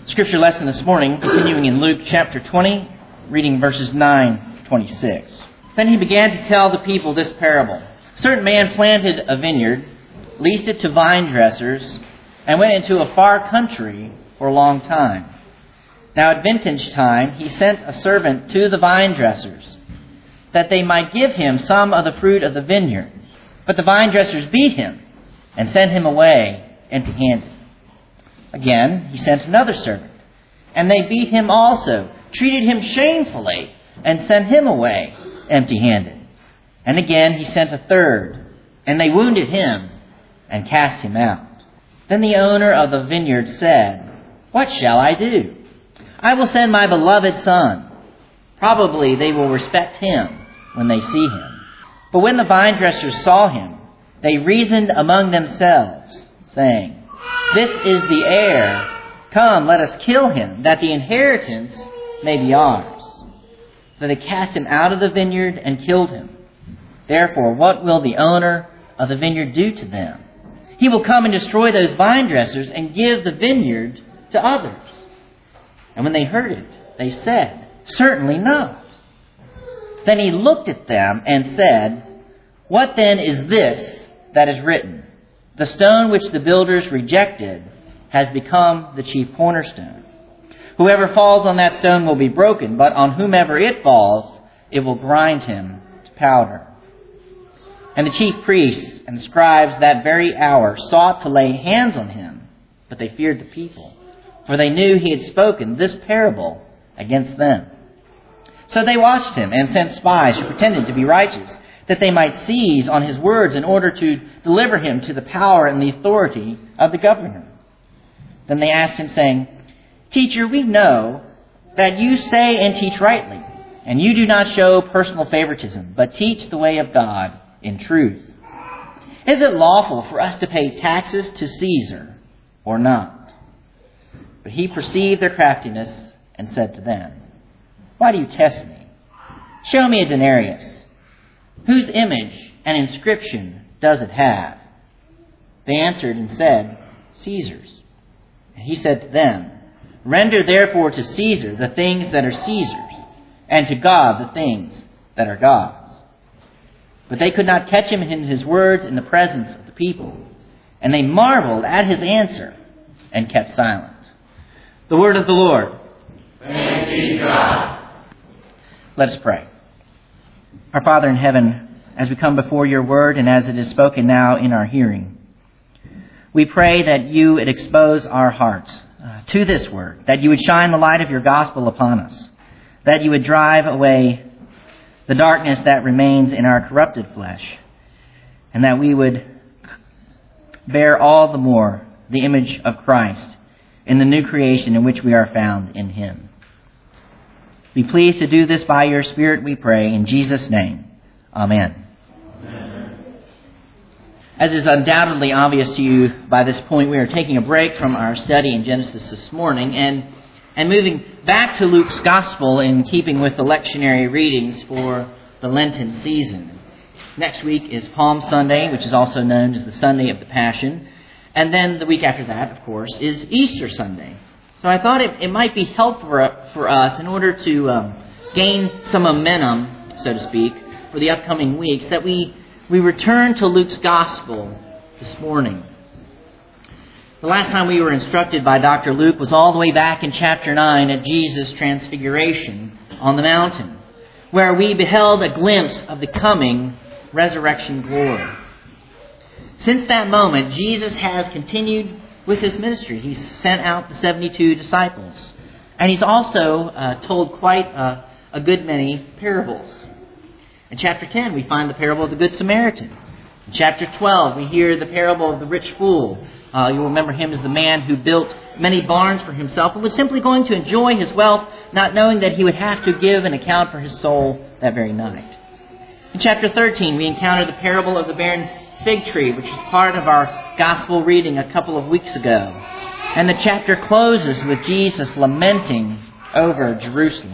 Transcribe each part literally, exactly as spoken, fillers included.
Scripture lesson this morning, continuing in Luke chapter twenty, reading verses nine to twenty-six. Then he began to tell the people this parable. A certain man planted a vineyard, leased it to vine dressers, and went into a far country for a long time. Now at vintage time he sent a servant to the vine dressers, that they might give him some of the fruit of the vineyard. But the vine dressers beat him and sent him away empty-handed. Again, he sent another servant, and they beat him also, treated him shamefully, and sent him away empty-handed. And again, he sent a third, and they wounded him and cast him out. Then the owner of the vineyard said, "What shall I do? I will send my beloved son. Probably they will respect him when they see him." But when the vine dressers saw him, they reasoned among themselves, saying, "This is the heir. Come, let us kill him, that the inheritance may be ours." So they cast him out of the vineyard and killed him. Therefore, what will the owner of the vineyard do to them? He will come and destroy those vine dressers and give the vineyard to others. And when they heard it, they said, "Certainly not." Then he looked at them and said, "What then is this that is written? The stone which the builders rejected has become the chief cornerstone. Whoever falls on that stone will be broken, but on whomever it falls, it will grind him to powder." And the chief priests and scribes that very hour sought to lay hands on him, but they feared the people, for they knew he had spoken this parable against them. So they watched him and sent spies who pretended to be righteous, that they might seize on his words in order to deliver him to the power and the authority of the governor. Then they asked him, saying, "Teacher, we know that you say and teach rightly, and you do not show personal favoritism, but teach the way of God in truth. Is it lawful for us to pay taxes to Caesar or not?" But he perceived their craftiness and said to them, "Why do you test me? Show me a denarius. Whose image and inscription does it have?" They answered and said, "Caesar's." And he said to them, "Render therefore to Caesar the things that are Caesar's, and to God the things that are God's." But they could not catch him in his words in the presence of the people, and they marveled at his answer and kept silent. The word of the Lord. Thanks be to God. Let us pray. Our Father in heaven, as we come before your word and as it is spoken now in our hearing, we pray that you would expose our hearts uh, to this word, that you would shine the light of your gospel upon us, that you would drive away the darkness that remains in our corrupted flesh, and that we would bear all the more the image of Christ in the new creation in which we are found in him. Be pleased to do this by your Spirit, we pray, in Jesus' name. Amen. Amen. As is undoubtedly obvious to you by this point, we are taking a break from our study in Genesis this morning and, and moving back to Luke's Gospel in keeping with the lectionary readings for the Lenten season. Next week is Palm Sunday, which is also known as the Sunday of the Passion. And then the week after that, of course, is Easter Sunday. So I thought it, it might be helpful for, for us in order to um, gain some momentum, so to speak, for the upcoming weeks, that we, we return to Luke's Gospel this morning. The last time we were instructed by Doctor Luke was all the way back in chapter nine at Jesus' transfiguration on the mountain, where we beheld a glimpse of the coming resurrection glory. Since that moment, Jesus has continued with his ministry. He's sent out the seventy-two disciples. And he's also uh, told quite a, a good many parables. In chapter ten, we find the parable of the Good Samaritan. In chapter twelve, we hear the parable of the rich fool. Uh, you'll remember him as the man who built many barns for himself and was simply going to enjoy his wealth, not knowing that he would have to give an account for his soul that very night. In chapter thirteen, we encounter the parable of the barren fig tree, which was part of our gospel reading a couple of weeks ago. And the chapter closes with Jesus lamenting over Jerusalem.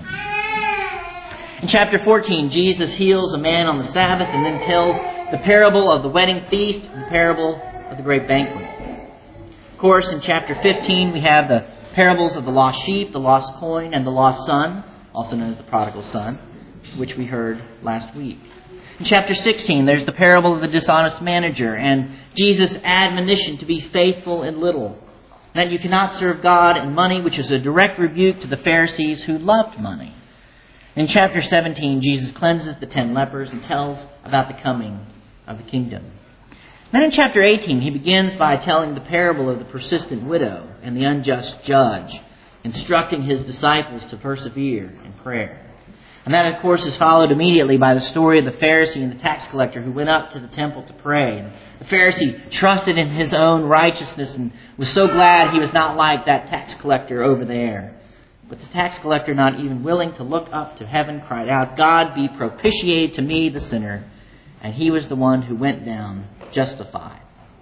In chapter fourteen, Jesus heals a man on the Sabbath and then tells the parable of the wedding feast and the parable of the great banquet. Of course, in chapter fifteen, we have the parables of the lost sheep, the lost coin, and the lost son, also known as the prodigal son, which we heard last week. In chapter sixteen, there's the parable of the dishonest manager and Jesus' admonition to be faithful in little, that you cannot serve God and money, which is a direct rebuke to the Pharisees who loved money. In chapter seventeen, Jesus cleanses the ten lepers and tells about the coming of the kingdom. Then in chapter eighteen, he begins by telling the parable of the persistent widow and the unjust judge, instructing his disciples to persevere in prayer. And that, of course, is followed immediately by the story of the Pharisee and the tax collector who went up to the temple to pray. And the Pharisee trusted in his own righteousness and was so glad he was not like that tax collector over there. But the tax collector, not even willing to look up to heaven, cried out, "God be propitiated to me, the sinner." And he was the one who went down justified.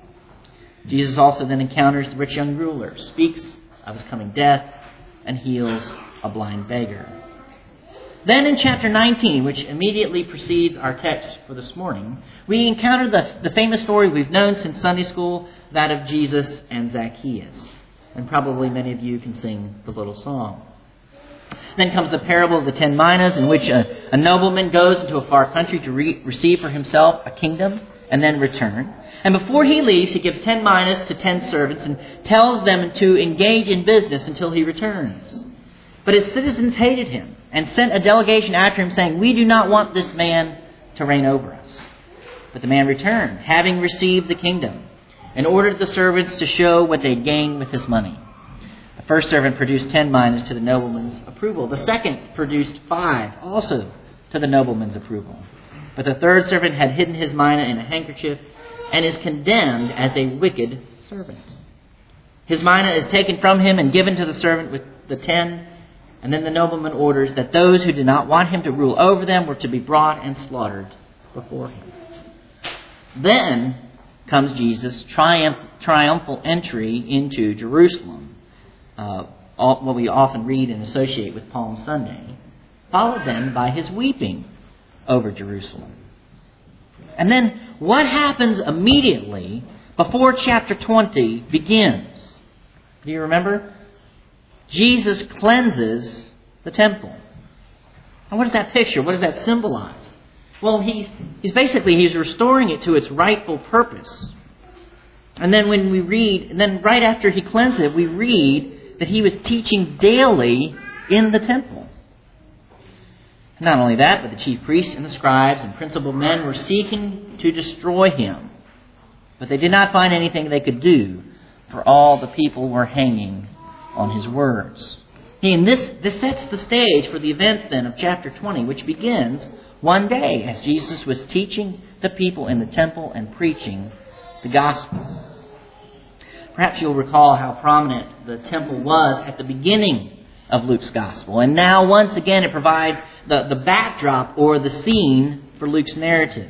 Jesus also then encounters the rich young ruler, speaks of his coming death, and heals a blind beggar. Then in chapter nineteen, which immediately precedes our text for this morning, we encounter the, the famous story we've known since Sunday school, that of Jesus and Zacchaeus. And probably many of you can sing the little song. Then comes the parable of the ten minas, in which a, a nobleman goes into a far country to re- receive for himself a kingdom and then return. And before he leaves, he gives ten minas to ten servants and tells them to engage in business until he returns. But his citizens hated him and sent a delegation after him saying, "We do not want this man to reign over us." But the man returned, having received the kingdom, and ordered the servants to show what they had gained with his money. The first servant produced ten minas to the nobleman's approval. The second produced five, also to the nobleman's approval. But the third servant had hidden his mina in a handkerchief and is condemned as a wicked servant. His mina is taken from him and given to the servant with the ten. And then the nobleman orders that those who did not want him to rule over them were to be brought and slaughtered before him. Then comes Jesus' triumph, triumphal entry into Jerusalem, uh, all, what we often read and associate with Palm Sunday, followed then by his weeping over Jerusalem. And then what happens immediately before chapter twenty begins? Do you remember? Jesus cleanses the temple. And what does that picture? What does that symbolize? Well, he's, he's basically, he's restoring it to its rightful purpose. And then when we read, and then right after he cleansed it, we read that he was teaching daily in the temple. Not only that, but the chief priests and the scribes and principal men were seeking to destroy him. But they did not find anything they could do, for all the people were hanging on his words. And this, this sets the stage for the events then of chapter twenty, which begins one day as Jesus was teaching the people in the temple and preaching the gospel. Perhaps you'll recall how prominent the temple was at the beginning of Luke's gospel. And now once again it provides the, the backdrop or the scene for Luke's narrative.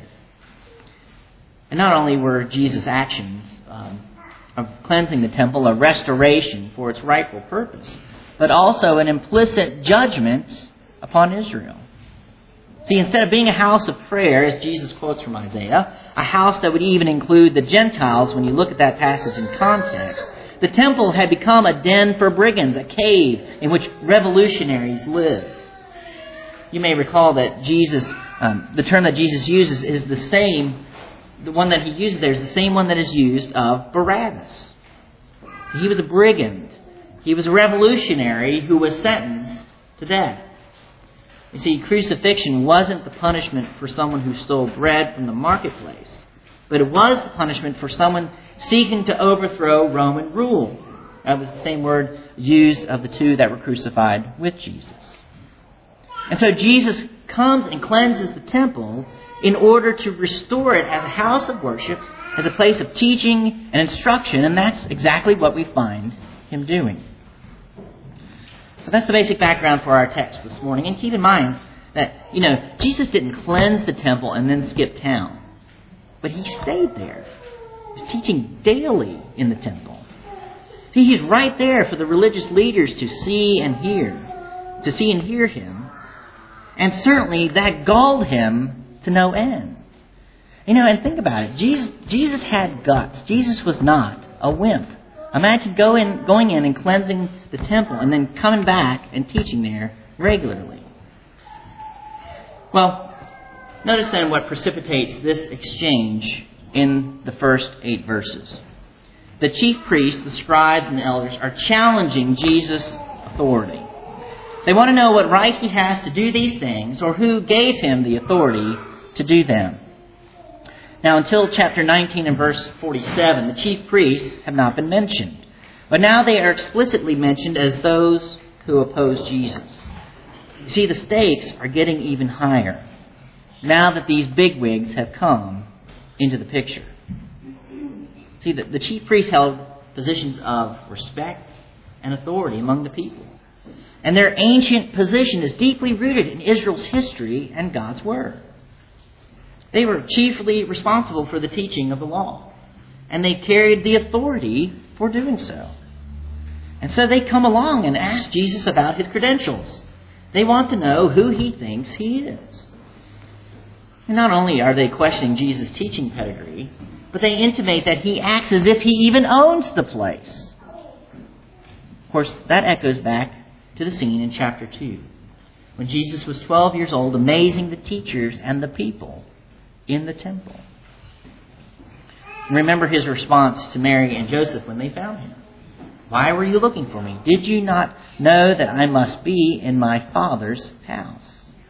And not only were Jesus' actions um, of cleansing the temple a restoration for its rightful purpose, but also an implicit judgment upon Israel. See, instead of being a house of prayer, as Jesus quotes from Isaiah, a house that would even include the Gentiles when you look at that passage in context, the temple had become a den for brigands, a cave in which revolutionaries lived. You may recall that Jesus, um, the term that Jesus uses is the same, the one that he uses there is the same one that is used of Barabbas. He was a brigand. He was a revolutionary who was sentenced to death. You see, crucifixion wasn't the punishment for someone who stole bread from the marketplace, but it was the punishment for someone seeking to overthrow Roman rule. That was the same word used of the two that were crucified with Jesus. And so Jesus comes and cleanses the temple in order to restore it as a house of worship, as a place of teaching and instruction, and that's exactly what we find him doing. So that's the basic background for our text this morning. And keep in mind that, you know, Jesus didn't cleanse the temple and then skip town, but he stayed there. He was teaching daily in the temple. See, he's right there for the religious leaders to see and hear, to see and hear him. And certainly that galled him to no end. You know, and think about it. Jesus, Jesus had guts. Jesus was not a wimp. Imagine go in, going in and cleansing the temple and then coming back and teaching there regularly. Well, notice then what precipitates this exchange in the first eight verses. The chief priests, the scribes, and the elders are challenging Jesus' authority. They want to know what right he has to do these things or who gave him the authority to do them. Now, until chapter nineteen and verse forty-seven, the chief priests have not been mentioned. But now they are explicitly mentioned as those who oppose Jesus. You see, the stakes are getting even higher now that these bigwigs have come into the picture. See, the, the chief priests held positions of respect and authority among the people. And their ancient position is deeply rooted in Israel's history and God's Word. They were chiefly responsible for the teaching of the law. And they carried the authority for doing so. And so they come along and ask Jesus about his credentials. They want to know who he thinks he is. And not only are they questioning Jesus' teaching pedigree, but they intimate that he acts as if he even owns the place. Of course, that echoes back to the scene in chapter two, when Jesus was twelve years old, amazing the teachers and the people in the temple. And remember his response to Mary and Joseph when they found him. Why were you looking for me? Did you not know that I must be in my Father's house?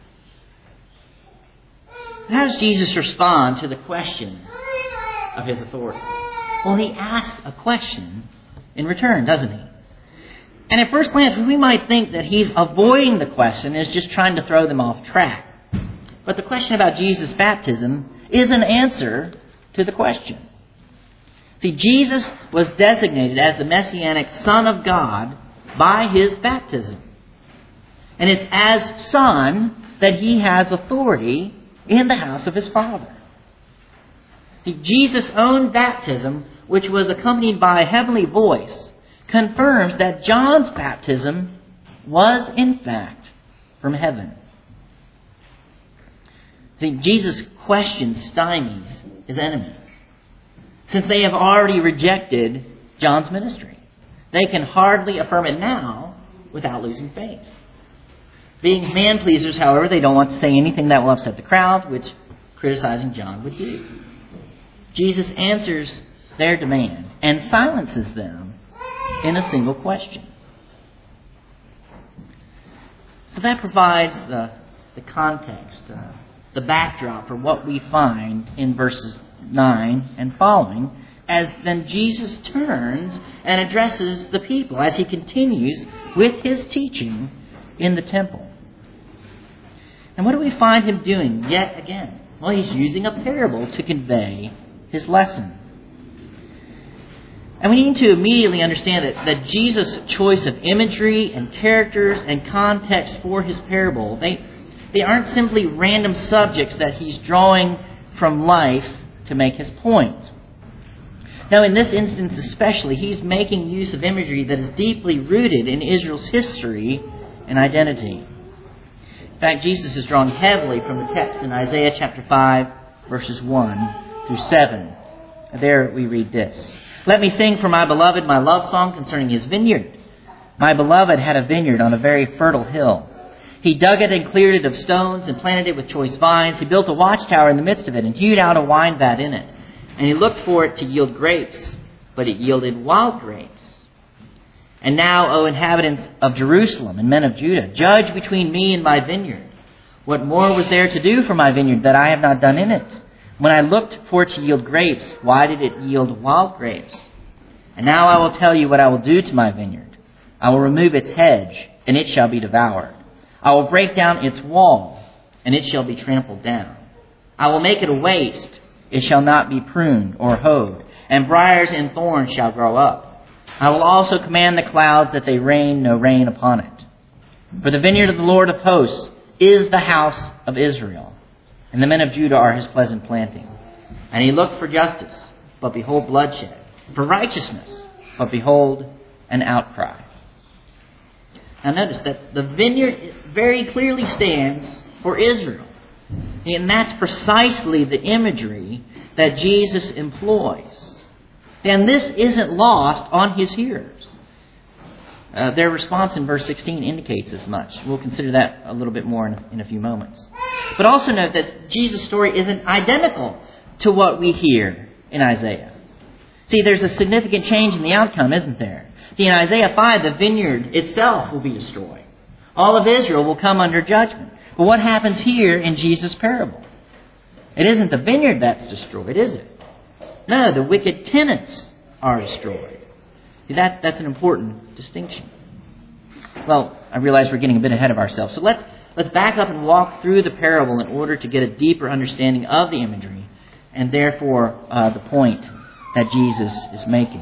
How does Jesus respond to the question of his authority? Well, he asks a question in return, doesn't he? And at first glance, we might think that he's avoiding the question and is just trying to throw them off track. But the question about Jesus' baptism is an answer to the question. See, Jesus was designated as the Messianic Son of God by his baptism. And it's as Son that he has authority in the house of his Father. See, Jesus' own baptism, which was accompanied by a heavenly voice, confirms that John's baptism was in fact from heaven. See, Jesus' question stymies his enemies, since they have already rejected John's ministry. They can hardly affirm it now without losing face. Being man-pleasers, however, they don't want to say anything that will upset the crowd, which criticizing John would do. Jesus answers their demand and silences them in a single question. So that provides the, the context, uh, the backdrop for what we find in verses nine and following, as then Jesus turns and addresses the people as he continues with his teaching in the temple. And what do we find him doing yet again? Well, he's using a parable to convey his lesson. And we need to immediately understand that, that Jesus' choice of imagery and characters and context for his parable, they, they aren't simply random subjects that he's drawing from life to make his point. Now, in this instance especially, he's making use of imagery that is deeply rooted in Israel's history and identity. In fact, Jesus is drawing heavily from the text in Isaiah chapter five, verses one through seven. There we read this. Let me sing for my beloved my love song concerning his vineyard. My beloved had a vineyard on a very fertile hill. He dug it and cleared it of stones and planted it with choice vines. He built a watchtower in the midst of it and hewed out a wine vat in it. And he looked for it to yield grapes, but it yielded wild grapes. And now, O inhabitants of Jerusalem and men of Judah, judge between me and my vineyard. What more was there to do for my vineyard that I have not done in it? When I looked for it to yield grapes, why did it yield wild grapes? And now I will tell you what I will do to my vineyard. I will remove its hedge, and it shall be devoured. I will break down its wall, and it shall be trampled down. I will make it a waste. It shall not be pruned or hoed, and briars and thorns shall grow up. I will also command the clouds that they rain no rain upon it. For the vineyard of the Lord of hosts is the house of Israel, and the men of Judah are his pleasant planting. And he looked for justice, but behold bloodshed, for righteousness, but behold an outcry. Now notice that the vineyard very clearly stands for Israel. And that's precisely the imagery that Jesus employs. And this isn't lost on his hearers. Uh, their response in verse sixteen indicates as much. We'll consider that a little bit more in a, in a few moments. But also note that Jesus' story isn't identical to what we hear in Isaiah. See, there's a significant change in the outcome, isn't there? See, in Isaiah five, the vineyard itself will be destroyed. All of Israel will come under judgment. But what happens here in Jesus' parable? It isn't the vineyard that's destroyed, is it? No, the wicked tenants are destroyed. See, that, that's an important distinction. Well, I realize we're getting a bit ahead of ourselves. So let's, let's back up and walk through the parable in order to get a deeper understanding of the imagery and therefore uh, the point that Jesus is making.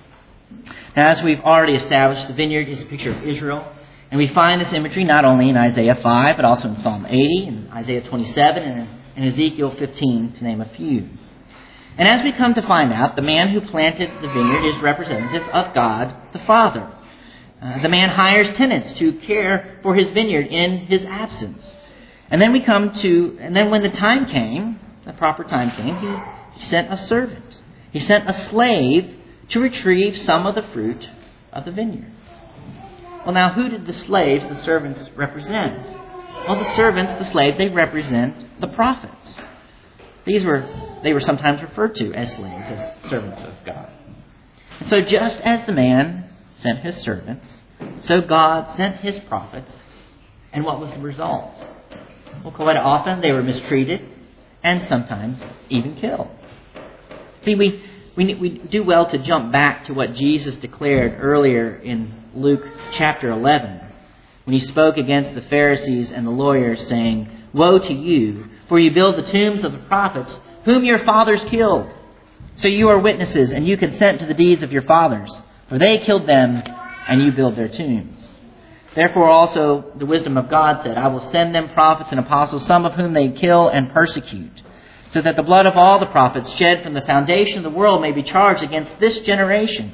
Now, as we've already established, the vineyard is a picture of Israel. And we find this imagery not only in Isaiah five, but also in Psalm eighty, and Isaiah twenty-seven, and in Ezekiel fifteen, to name a few. And as we come to find out, the man who planted the vineyard is representative of God the Father. Uh, the man hires tenants to care for his vineyard in his absence. And then we come to, and then when the time came, the proper time came, he, he sent a servant. He sent a slave to retrieve some of the fruit of the vineyard. Well, now, who did the slaves, the servants, represent? Well, the servants, the slaves, they represent the prophets. These were, they were sometimes referred to as slaves, as servants of God. And so just as the man sent his servants, so God sent his prophets. And what was the result? Well, quite often they were mistreated and sometimes even killed. See, we, we, we do well to jump back to what Jesus declared earlier in Luke chapter eleven, when he spoke against the Pharisees and the lawyers, saying, "Woe to you, for you build the tombs of the prophets, whom your fathers killed. So you are witnesses, and you consent to the deeds of your fathers, for they killed them, and you build their tombs. Therefore also the wisdom of God said, I will send them prophets and apostles, some of whom they kill and persecute, so that the blood of all the prophets shed from the foundation of the world may be charged against this generation.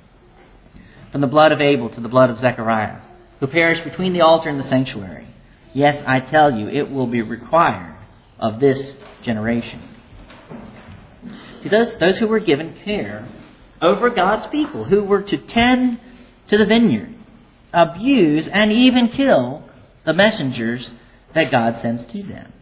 From the blood of Abel to the blood of Zechariah, who perished between the altar and the sanctuary. Yes, I tell you, it will be required of this generation." See, those, those who were given care over God's people, who were to tend to the vineyard, abuse and even kill the messengers that God sends to them.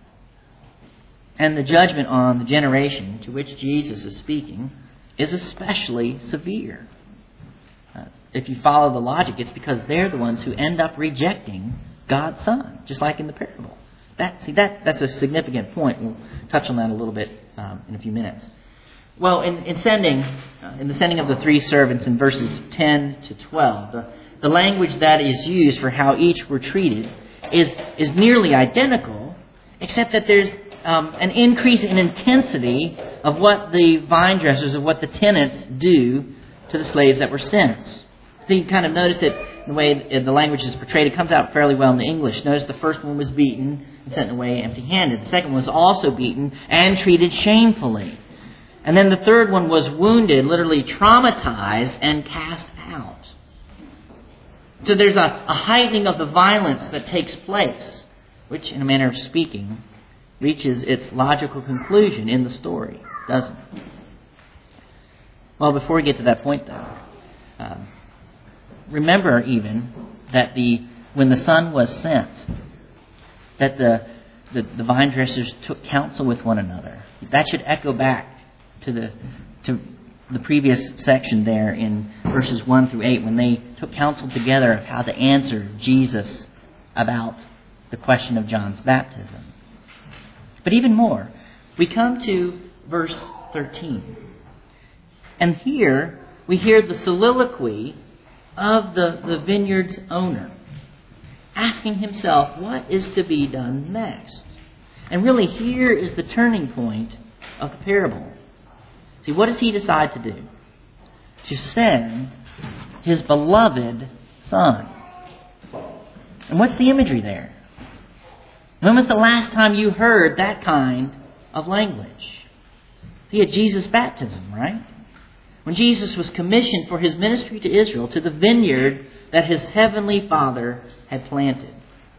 And the judgment on the generation to which Jesus is speaking is especially severe. Uh, if you follow the logic, it's because they're the ones who end up rejecting God's Son, just like in the parable. That, see, that, that's a significant point. We'll touch on that a little bit um, in a few minutes. Well, in, in sending, uh, in the sending of the three servants in verses ten to twelve, the, the language that is used for how each were treated is, is nearly identical, except that there's um, an increase in intensity of what the vine dressers, of what the tenants do to the slaves that were sent. So you kind of notice it in the way the language is portrayed. It comes out fairly well in the English. Notice the first one was beaten and sent away empty-handed. The second one was also beaten and treated shamefully. And then the third one was wounded, literally traumatized, and cast out. So there's a, a heightening of the violence that takes place, which, in a manner of speaking, reaches its logical conclusion in the story, doesn't it? Well, before we get to that point, though, uh, remember even that the when the son was sent, that the, the the vine dressers took counsel with one another. That should echo back to the to the previous section there in verses one through eight, when they took counsel together of how to answer Jesus about the question of John's baptism. But even more, we come to verse thirteen. And here we hear the soliloquy of the, the vineyard's owner, asking himself what is to be done next. And really here is the turning point of the parable. See, what does he decide to do? To send his beloved son. And what's the imagery there? When was the last time you heard that kind of language? See, at Jesus' baptism, right? When Jesus was commissioned for his ministry to Israel, to the vineyard that his heavenly Father had planted.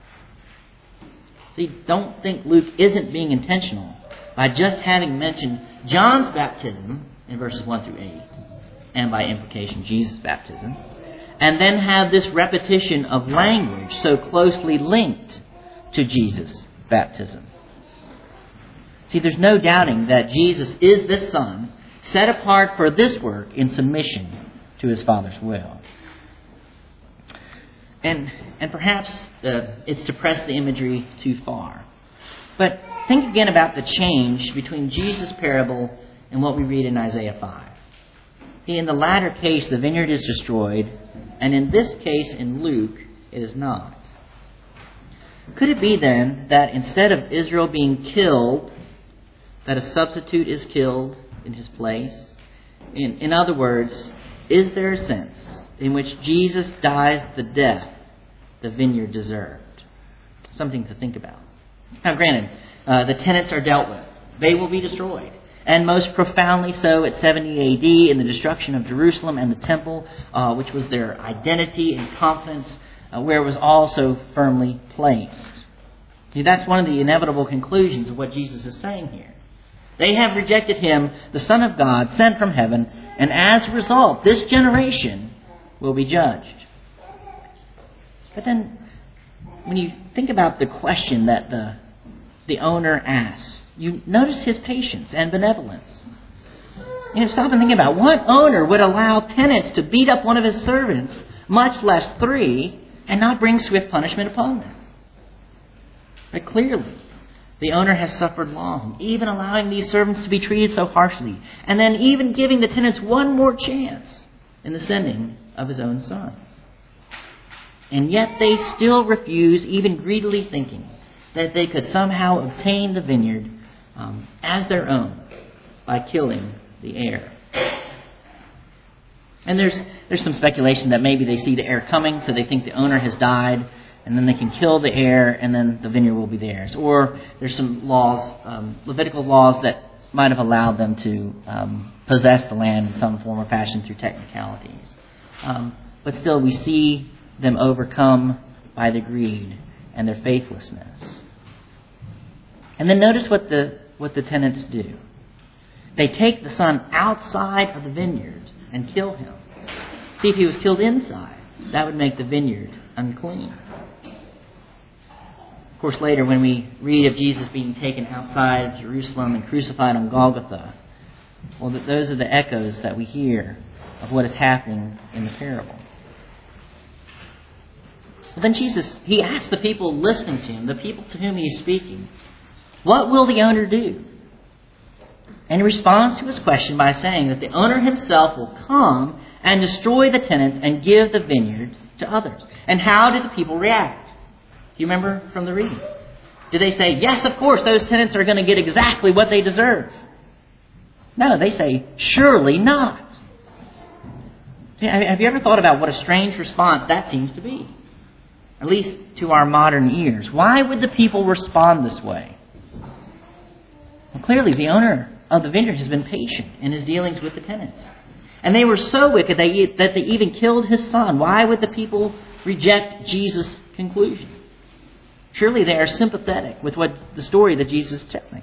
See, don't think Luke isn't being intentional by just having mentioned John's baptism in verses one through eight, and by implication Jesus' baptism, and then have this repetition of language so closely linked to Jesus' baptism. See, there's no doubting that Jesus is this Son, set apart for this work in submission to His Father's will. And and perhaps uh, it's to press the imagery too far. But think again about the change between Jesus' parable and what we read in Isaiah five. See, in the latter case, the vineyard is destroyed, and in this case, in Luke, it is not. Could it be then that instead of Israel being killed, that a substitute is killed in his place? In, in other words, is there a sense in which Jesus dies the death the vineyard deserved? Something to think about. Now, granted, uh, the tenants are dealt with. They will be destroyed. And most profoundly so at seventy A D in the destruction of Jerusalem and the temple, uh, which was their identity and confidence, uh, where it was all so firmly placed. See, that's one of the inevitable conclusions of what Jesus is saying here. They have rejected Him, the Son of God, sent from heaven, and as a result, this generation will be judged. But then, when you think about the question that the, the owner asks, you notice his patience and benevolence. You know, stop and think about it. What owner would allow tenants to beat up one of his servants, much less three, and not bring swift punishment upon them? But clearly, the owner has suffered long, even allowing these servants to be treated so harshly, and then even giving the tenants one more chance in the sending of his own son. And yet they still refuse, even greedily thinking that they could somehow obtain the vineyard um, as their own by killing the heir. And there's there's some speculation that maybe they see the heir coming, so they think the owner has died, and then they can kill the heir, and then the vineyard will be theirs. Or there's some laws, um, Levitical laws, that might have allowed them to um, possess the land in some form or fashion through technicalities. Um, but still, we see them overcome by their greed and their faithlessness. And then notice what the what the tenants do. They take the son outside of the vineyard and kill him. See, if he was killed inside, that would make the vineyard unclean. Of course, later when we read of Jesus being taken outside of Jerusalem and crucified on Golgotha, well, those are the echoes that we hear of what is happening in the parable. Well, then Jesus, He asks the people listening to Him, the people to whom He is speaking, what will the owner do? And He responds to his question by saying that the owner himself will come and destroy the tenants and give the vineyard to others. And how did the people react? Do you remember from the reading? Did they say, yes, of course, those tenants are going to get exactly what they deserve? No, they say, surely not. Have you ever thought about what a strange response that seems to be? At least to our modern ears. Why would the people respond this way? Well, clearly, the owner of the vineyard has been patient in his dealings with the tenants. And they were so wicked that they even killed his son. Why would the people reject Jesus' conclusion? Surely they are sympathetic with what the story that Jesus is telling.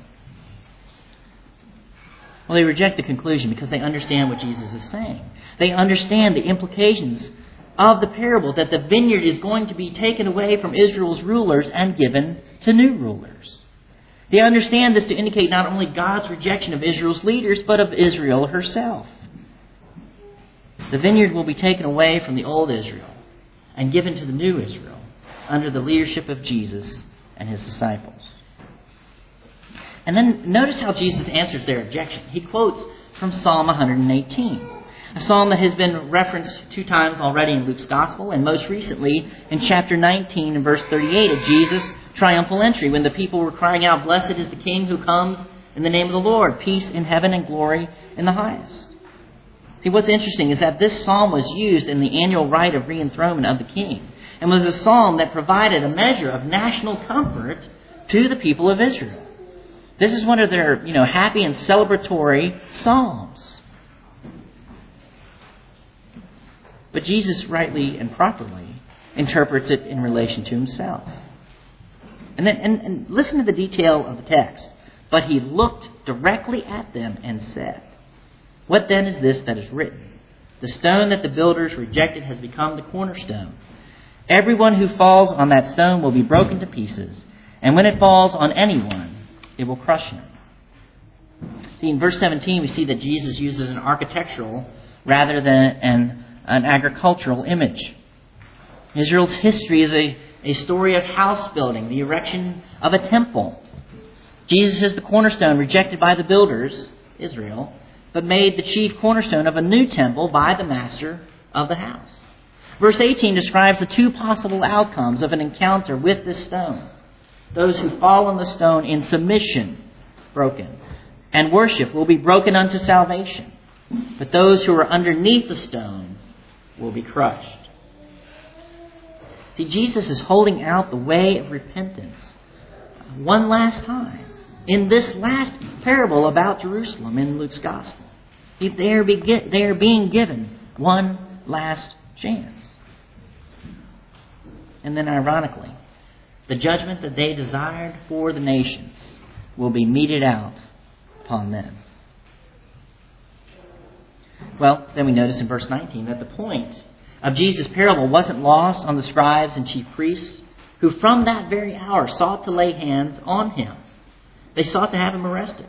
Well, they reject the conclusion because they understand what Jesus is saying. They understand the implications of the parable, that the vineyard is going to be taken away from Israel's rulers and given to new rulers. They understand this to indicate not only God's rejection of Israel's leaders, but of Israel herself. The vineyard will be taken away from the old Israel and given to the new Israel under the leadership of Jesus and His disciples. And then notice how Jesus answers their objection. He quotes from Psalm one eighteen. A psalm that has been referenced two times already in Luke's Gospel, and most recently in chapter nineteen and verse thirty-eight of Jesus' triumphal entry, when the people were crying out, "Blessed is the King who comes in the name of the Lord, peace in heaven and glory in the highest." See, what's interesting is that this psalm was used in the annual rite of re-enthronement of the king, and was a psalm that provided a measure of national comfort to the people of Israel. This is one of their, you know, happy and celebratory psalms. But Jesus rightly and properly interprets it in relation to Himself. And then and, and listen to the detail of the text. But He looked directly at them and said, "What then is this that is written? The stone that the builders rejected has become the cornerstone. Everyone who falls on that stone will be broken to pieces, and when it falls on anyone, it will crush him." See, in verse seventeen, we see that Jesus uses an architectural rather than an, an agricultural image. Israel's history is a, a story of house building, the erection of a temple. Jesus is the cornerstone rejected by the builders, Israel, but made the chief cornerstone of a new temple by the master of the house. Verse eighteen describes the two possible outcomes of an encounter with this stone. Those who fall on the stone in submission, broken, and worship will be broken unto salvation. But those who are underneath the stone will be crushed. See, Jesus is holding out the way of repentance one last time in this last parable about Jerusalem in Luke's Gospel. They are, be- they are being given one last chance. And then ironically, the judgment that they desired for the nations will be meted out upon them. Well, then we notice in verse nineteen that the point of Jesus' parable wasn't lost on the scribes and chief priests, who from that very hour sought to lay hands on him. They sought to have him arrested.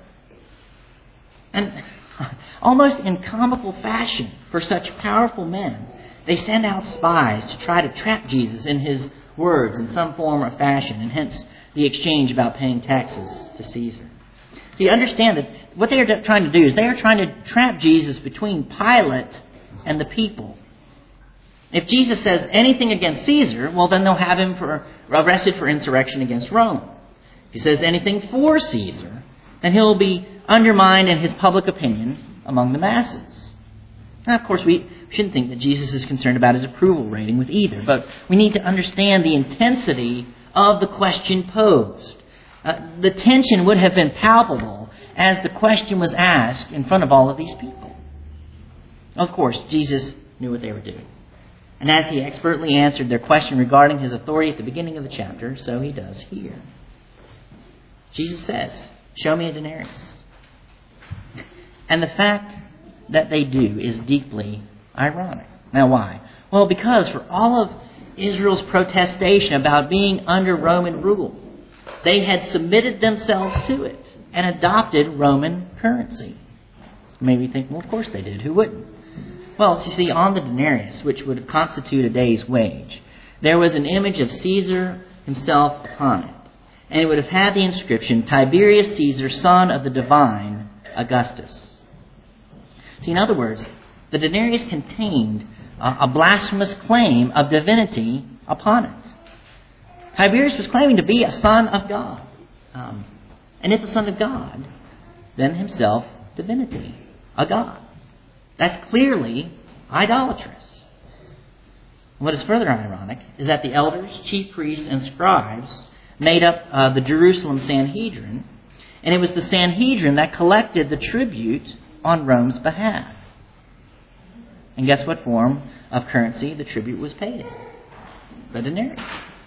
And almost in comical fashion for such powerful men, they send out spies to try to trap Jesus in his words in some form or fashion, and hence the exchange about paying taxes to Caesar. So you understand that what they are trying to do is they are trying to trap Jesus between Pilate and the people. If Jesus says anything against Caesar, well, then they'll have him for, arrested for insurrection against Rome. If he says anything for Caesar, then he'll be undermined in his public opinion among the masses. Now, of course, we shouldn't think that Jesus is concerned about his approval rating with either, but we need to understand the intensity of the question posed. Uh, the tension would have been palpable as the question was asked in front of all of these people. Of course, Jesus knew what they were doing. And as he expertly answered their question regarding his authority at the beginning of the chapter, so he does here. Jesus says, "Show me a denarius." And the fact that they do is deeply ironic. Now why? Well, because for all of Israel's protestation about being under Roman rule, they had submitted themselves to it and adopted Roman currency. Maybe you think, well, of course they did. Who wouldn't? Well, you see, on the denarius, which would constitute a day's wage, there was an image of Caesar himself upon it. And it would have had the inscription, "Tiberius Caesar, son of the divine Augustus." See, in other words, the denarius contained a blasphemous claim of divinity upon it. Tiberius was claiming to be a son of God. Um, and if a son of God, then himself divinity, a god. That's clearly idolatrous. What is further ironic is that the elders, chief priests, and scribes made up uh, the Jerusalem Sanhedrin, and it was the Sanhedrin that collected the tribute on Rome's behalf. And guess what form of currency the tribute was paid in? The denarius.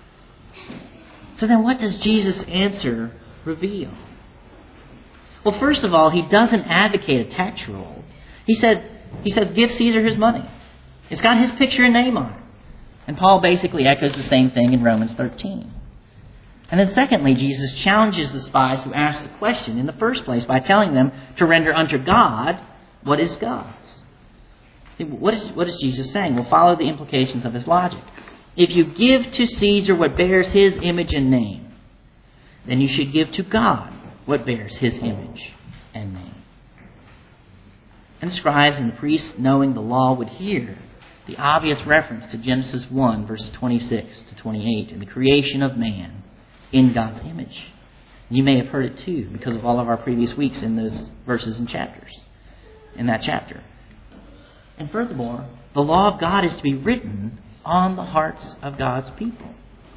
So then what does Jesus' answer reveal? Well, first of all, he doesn't advocate a tax roll. He said, he says, give Caesar his money. It's got his picture and name on it. And Paul basically echoes the same thing in Romans thirteen. And then secondly, Jesus challenges the spies who asked the question in the first place by telling them to render unto God what is God's. What is, what is Jesus saying? Well, follow the implications of his logic. If you give to Caesar what bears his image and name, then you should give to God what bears his image and name. And the scribes and the priests, knowing the law, would hear the obvious reference to Genesis one, verses twenty-six to twenty-eight, and the creation of man in God's image. You may have heard it too because of all of our previous weeks in those verses and chapters, in that chapter. And furthermore, the law of God is to be written on the hearts of God's people.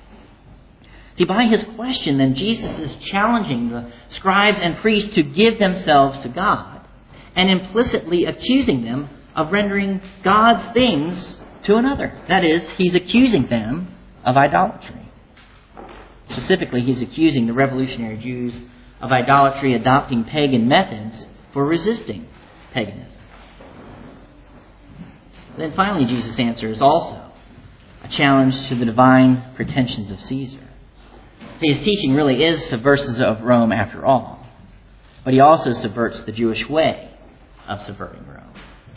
See, by his question, then, Jesus is challenging the scribes and priests to give themselves to God and implicitly accusing them of rendering God's things to another. That is, he's accusing them of idolatry. Specifically, he's accusing the revolutionary Jews of idolatry, adopting pagan methods for resisting paganism. Then finally, Jesus' answer is also a challenge to the divine pretensions of Caesar. His teaching really is subversive of Rome after all, but he also subverts the Jewish way of subverting Rome.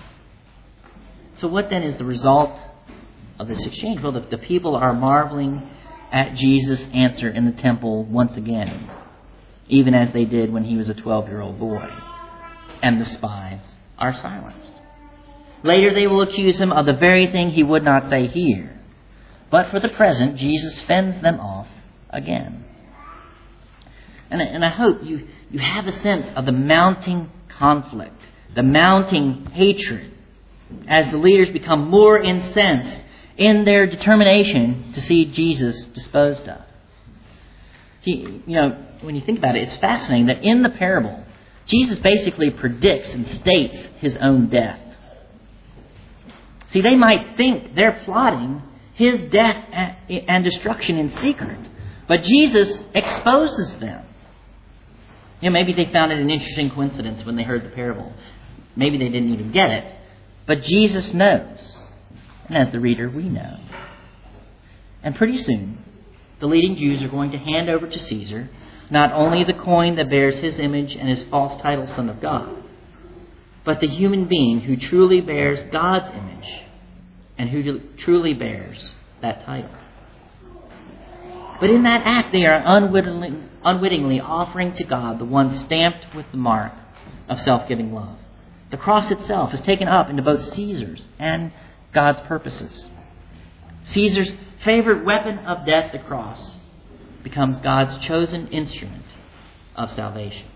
So what then is the result of this exchange? Well, the, the people are marveling at Jesus' answer in the temple once again, even as they did when he was a twelve-year-old boy. And the spies are silenced. Later they will accuse him of the very thing he would not say here. But for the present, Jesus fends them off again. And, and I hope you, you have a sense of the mounting conflict, the mounting hatred, as the leaders become more incensed in their determination to see Jesus disposed of. You know, when you think about it, it's fascinating that in the parable, Jesus basically predicts and states his own death. See, they might think they're plotting his death and destruction in secret, but Jesus exposes them. You know, maybe they found it an interesting coincidence when they heard the parable. Maybe they didn't even get it. But Jesus knows. And as the reader, we know. And pretty soon, the leading Jews are going to hand over to Caesar not only the coin that bears his image and his false title, Son of God, but the human being who truly bears God's image and who truly bears that title. But in that act, they are unwittingly, unwittingly offering to God the one stamped with the mark of self-giving love. The cross itself is taken up into both Caesar's and God's purposes. Caesar's favorite weapon of death, the cross, becomes God's chosen instrument of salvation.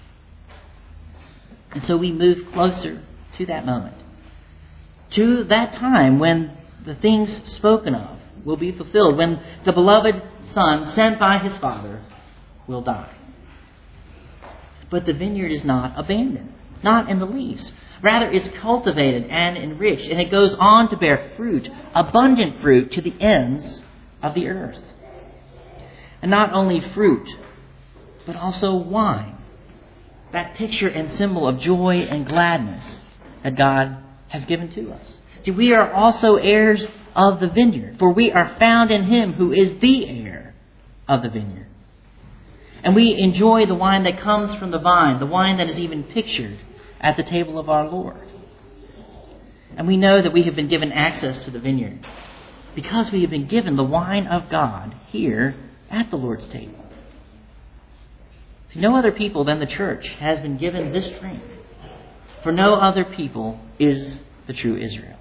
And so we move closer to that moment, to that time when the things spoken of will be fulfilled, when the beloved Son, sent by his Father, will die. But the vineyard is not abandoned, not in the least. Rather, it's cultivated and enriched, and it goes on to bear fruit, abundant fruit, to the ends of the earth. And not only fruit, but also wine, that picture and symbol of joy and gladness that God has given to us. See, we are also heirs of the vineyard, for we are found in him who is the heir of the vineyard. And we enjoy the wine that comes from the vine, the wine that is even pictured at the table of our Lord. And we know that we have been given access to the vineyard because we have been given the wine of God here at the Lord's table. No other people than the church has been given this drink, for no other people is the true Israel.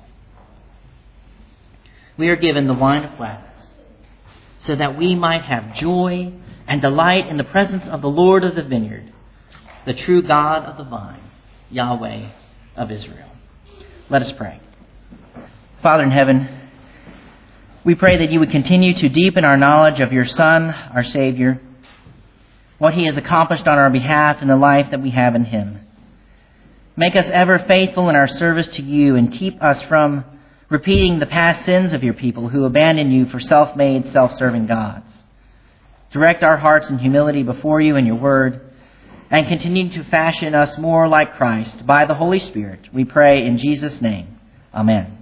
We are given the wine of gladness so that we might have joy and delight in the presence of the Lord of the vineyard, the true God of the vine, Yahweh of Israel. Let us pray. Father in heaven, we pray that you would continue to deepen our knowledge of your Son, our Savior, what he has accomplished on our behalf and the life that we have in him. Make us ever faithful in our service to you and keep us from repeating the past sins of your people who abandon you for self-made, self-serving gods. Direct our hearts in humility before you and your word, and continue to fashion us more like Christ by the Holy Spirit. We pray in Jesus' name. Amen.